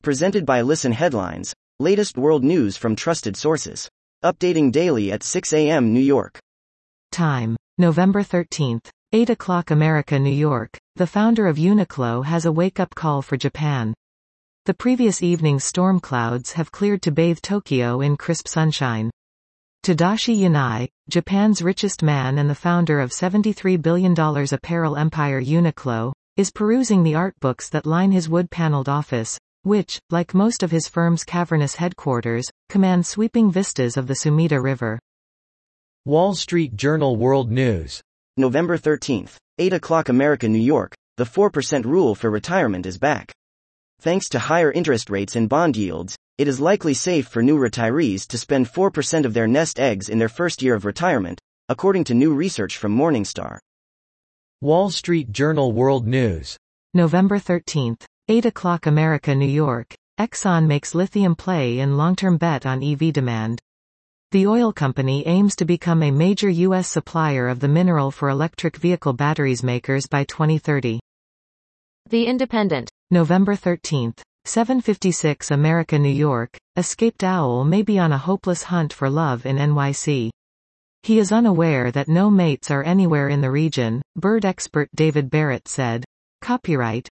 Presented by Listen Headlines, latest world news from trusted sources. Updating daily at 6 a.m. New York. Time, November 13th, 8 o'clock America, New York. The founder of Uniqlo has a wake-up call for Japan. The previous evening's storm clouds have cleared to bathe Tokyo in crisp sunshine. Tadashi Yanai, Japan's richest man and the founder of $73 billion apparel empire Uniqlo, is perusing the art books that line his wood-paneled office, which, like most of his firm's cavernous headquarters, command sweeping vistas of the Sumida River. Wall Street Journal World News. November 13th, 8 o'clock America, New York. The 4% rule for retirement is back. Thanks to higher interest rates and bond yields, it is likely safe for new retirees to spend 4% of their nest eggs in their first year of retirement, according to new research from Morningstar. Wall Street Journal World News. November 13th, 8 o'clock America, New York. Exxon makes lithium play in long-term bet on EV demand. The oil company aims to become a major U.S. supplier of the mineral for electric vehicle batteries makers by 2030. The Independent. November 13th, 7:56 America, New York. Escaped owl may be on a hopeless hunt for love in NYC. He is unaware that no mates are anywhere in the region, bird expert David Barrett said. Copyright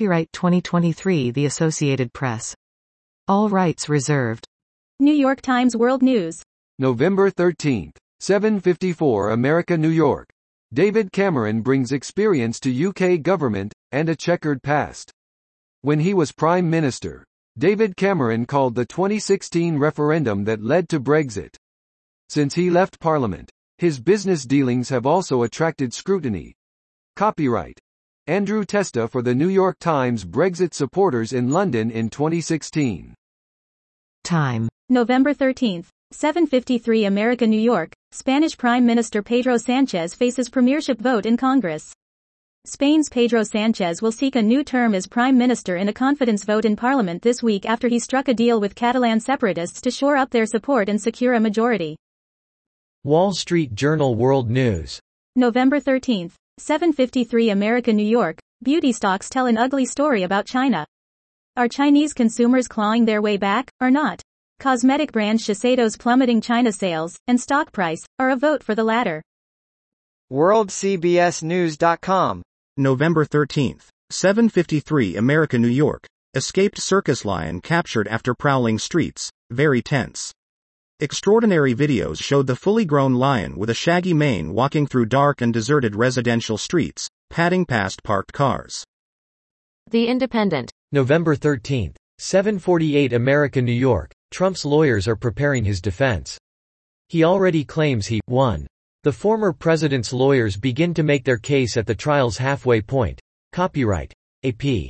2023 The Associated Press. All rights reserved. New York Times World News. November 13th, 7:54 America, New York. David Cameron brings experience to UK government, and a checkered past. When he was Prime Minister, David Cameron called the 2016 referendum that led to Brexit. Since he left Parliament, his business dealings have also attracted scrutiny. Copyright Andrew Testa for the New York Times. Brexit supporters in London in 2016. Time, November 13th, 7:53 America, New York. Spanish Prime Minister Pedro Sánchez faces premiership vote in Congress. Spain's Pedro Sánchez will seek a new term as Prime Minister in a confidence vote in Parliament this week after he struck a deal with Catalan separatists to shore up their support and secure a majority. Wall Street Journal World News. November 13th, 7:53 America, New York. Beauty stocks tell an ugly story about China. Are Chinese consumers clawing their way back, or not? Cosmetic brand Shiseido's plummeting China sales and stock price are a vote for the latter. WorldCBSNews.com. November 13th, 7:53 America, New York. Escaped circus lion captured after prowling streets, very tense. Extraordinary videos showed the fully grown lion with a shaggy mane walking through dark and deserted residential streets, padding past parked cars. The Independent. November 13th, 7:48 America, New York. Trump's lawyers are preparing his defense. He already claims he won. The former president's lawyers begin to make their case at the trial's halfway point. Copyright AP.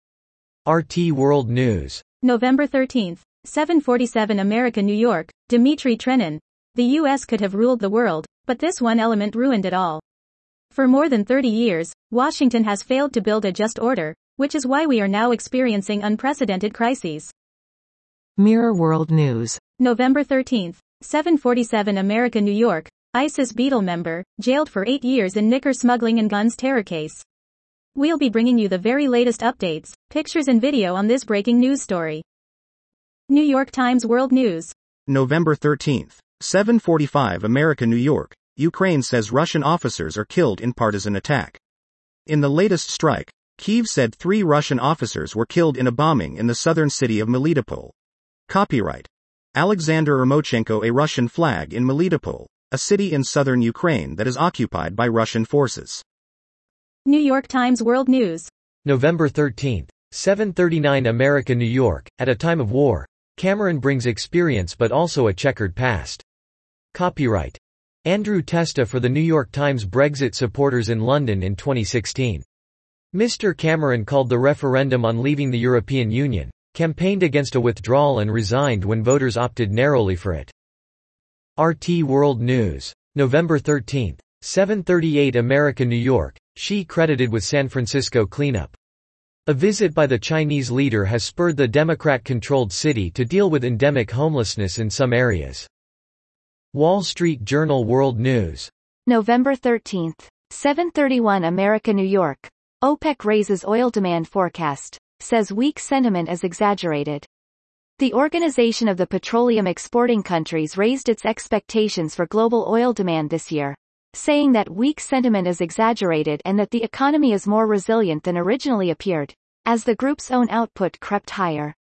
RT World News. November 13th, 7:47 America, New York. Dmitry Trenin. The U.S. could have ruled the world, but this one element ruined it all. For more than 30 years, Washington has failed to build a just order, which is why we are now experiencing unprecedented crises. Mirror World News. November 13th, 7:47 America, New York. ISIS Beetle member, jailed for 8 years in knicker smuggling and guns terror case. We'll be bringing you the very latest updates, pictures and video on this breaking news story. New York Times World News. November 13th, 7:45 America, New York. Ukraine says Russian officers are killed in partisan attack. In the latest strike, Kyiv said 3 Russian officers were killed in a bombing in the southern city of Melitopol. Copyright Alexander Ermochenko. A Russian flag in Melitopol, a city in southern Ukraine that is occupied by Russian forces. New York Times World News. November 13th, 7:39 America, New York. At a time of war, Cameron brings experience but also a checkered past. Copyright Andrew Testa for the New York Times. Brexit supporters in London in 2016. Mr. Cameron called the referendum on leaving the European Union, campaigned against a withdrawal and resigned when voters opted narrowly for it. RT World News. November 13th, 7:38 America, New York. Xi credited with San Francisco cleanup. A visit by the Chinese leader has spurred the Democrat-controlled city to deal with endemic homelessness in some areas. Wall Street Journal World News. November 13th, 7:31 America, New York. OPEC raises oil demand forecast. says weak sentiment is exaggerated. The Organization of the Petroleum Exporting Countries raised its expectations for global oil demand this year, saying that weak sentiment is exaggerated and that the economy is more resilient than originally appeared, as the group's own output crept higher.